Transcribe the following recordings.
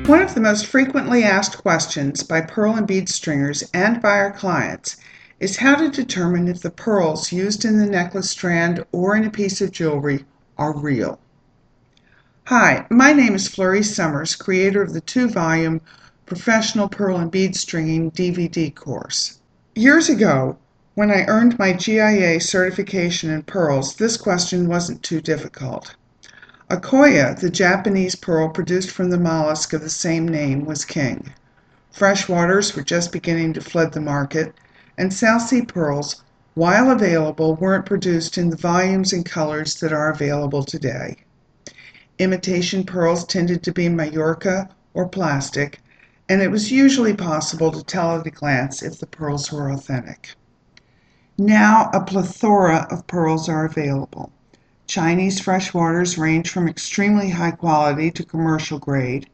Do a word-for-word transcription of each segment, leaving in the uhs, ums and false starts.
One of the most frequently asked questions by pearl and bead stringers and by our clients is how to determine if the pearls used in the necklace strand or in a piece of jewelry are real. Hi, my name is Florrie Summers, creator of the two-volume Professional Pearl and Bead Stringing D V D course. Years ago, when I earned my G I A certification in pearls, this question wasn't too difficult. Akoya, the Japanese pearl produced from the mollusk of the same name, was king. Freshwaters were just beginning to flood the market, and South Sea pearls, while available, weren't produced in the volumes and colors that are available today. Imitation pearls tended to be Majorca or plastic, and it was usually possible to tell at a glance if the pearls were authentic. Now a plethora of pearls are available. Chinese freshwaters range from extremely high quality to commercial grade.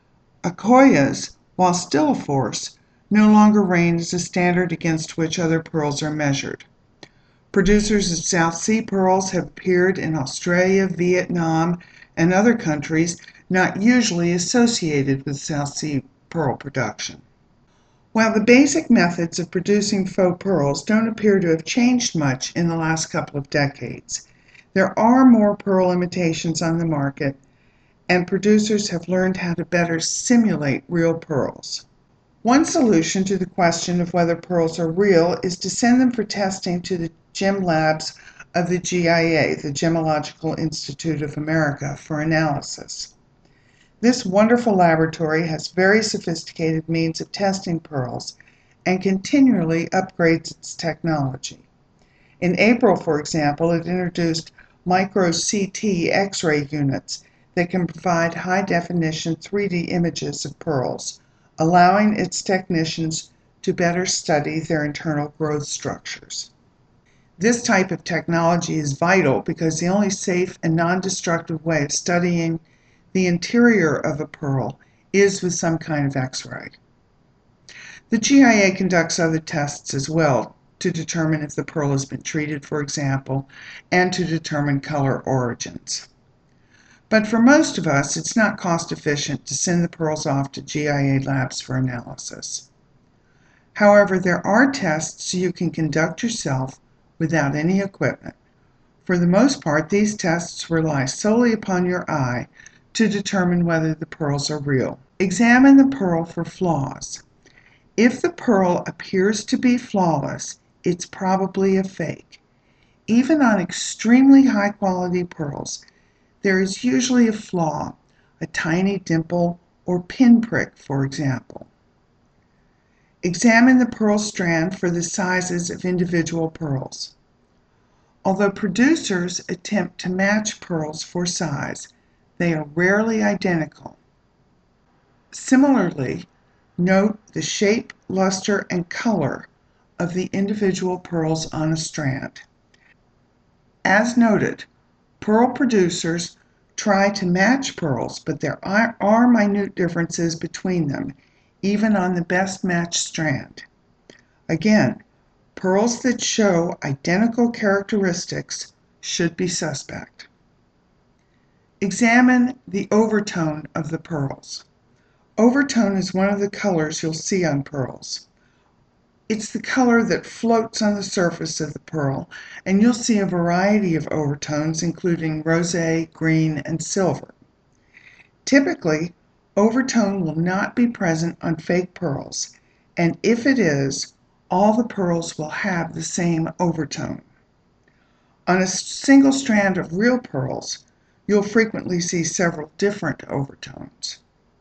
Akoyas, while still a force, no longer reign as a standard against which other pearls are measured. Producers of South Sea pearls have appeared in Australia, Vietnam, and other countries not usually associated with South Sea pearl production. While the basic methods of producing faux pearls don't appear to have changed much in the last couple of decades, there are more pearl imitations on the market, and producers have learned how to better simulate real pearls. One solution to the question of whether pearls are real is to send them for testing to the gem labs of the G I A, the Gemological Institute of America, for analysis. This wonderful laboratory has very sophisticated means of testing pearls and continually upgrades its technology. In April, for example, it introduced micro C T X-ray units that can provide high-definition three D images of pearls, allowing its technicians to better study their internal growth structures. This type of technology is vital because the only safe and non-destructive way of studying the interior of a pearl is with some kind of X-ray. The G I A conducts other tests as well to determine if the pearl has been treated, for example, and to determine color origins. But for most of us, it's not cost efficient to send the pearls off to G I A labs for analysis. However, there are tests you can conduct yourself without any equipment. For the most part, these tests rely solely upon your eye to determine whether the pearls are real. Examine the pearl for flaws. If the pearl appears to be flawless, it's probably a fake. Even on extremely high-quality pearls, there is usually a flaw, a tiny dimple or pinprick, for example. Examine the pearl strand for the sizes of individual pearls. Although producers attempt to match pearls for size, they are rarely identical. Similarly, note the shape, luster, and color of the individual pearls on a strand. As noted, pearl producers try to match pearls, but there are, are minute differences between them, even on the best matched strand. Again, pearls that show identical characteristics should be suspect. Examine the overtone of the pearls. Overtone is one of the colors you'll see on pearls. It's the color that floats on the surface of the pearl, and you'll see a variety of overtones, including rosé, green, and silver. Typically, overtone will not be present on fake pearls, and if it is, all the pearls will have the same overtone. On a single strand of real pearls, you'll frequently see several different overtones.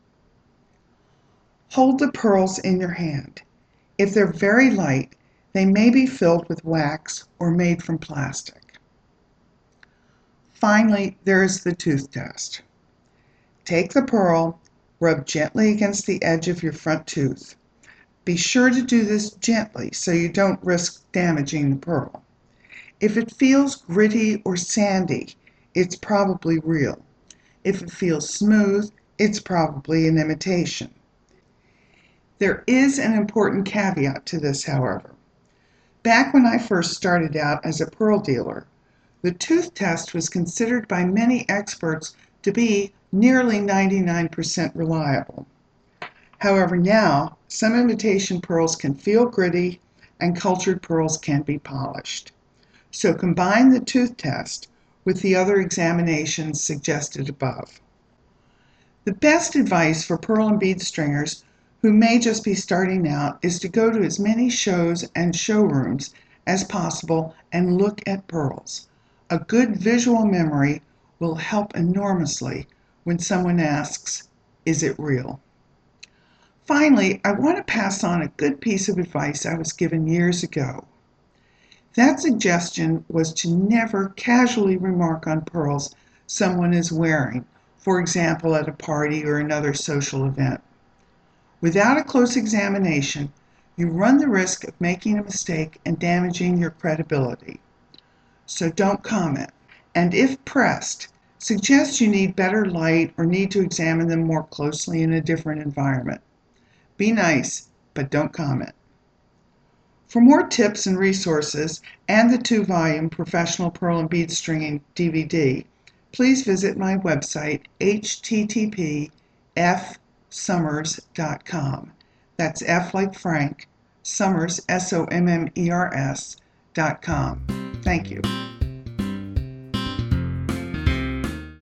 Hold the pearls in your hand. If they're very light, they may be filled with wax or made from plastic. Finally, there is the tooth test. Take the pearl, rub gently against the edge of your front tooth. Be sure to do this gently so you don't risk damaging the pearl. If it feels gritty or sandy, it's probably real. If it feels smooth, it's probably an imitation. There is an important caveat to this, however. Back when I first started out as a pearl dealer, the tooth test was considered by many experts to be nearly ninety-nine percent reliable. However, now, some imitation pearls can feel gritty and cultured pearls can be polished. So combine the tooth test with the other examinations suggested above. The best advice for pearl and bead stringers who may just be starting out is to go to as many shows and showrooms as possible and look at pearls. A good visual memory will help enormously when someone asks, "Is it real?" Finally, I want to pass on a good piece of advice I was given years ago. That suggestion was to never casually remark on pearls someone is wearing, for example, at a party or another social event. Without a close examination, you run the risk of making a mistake and damaging your credibility. So don't comment, and if pressed, suggest you need better light or need to examine them more closely in a different environment. Be nice, but don't comment. For more tips and resources and the two-volume Professional Pearl and Bead Stringing D V D, please visit my website, h t t p f summers dot com. That's F like Frank, Summers, S O M M E R S, dot com. Thank you.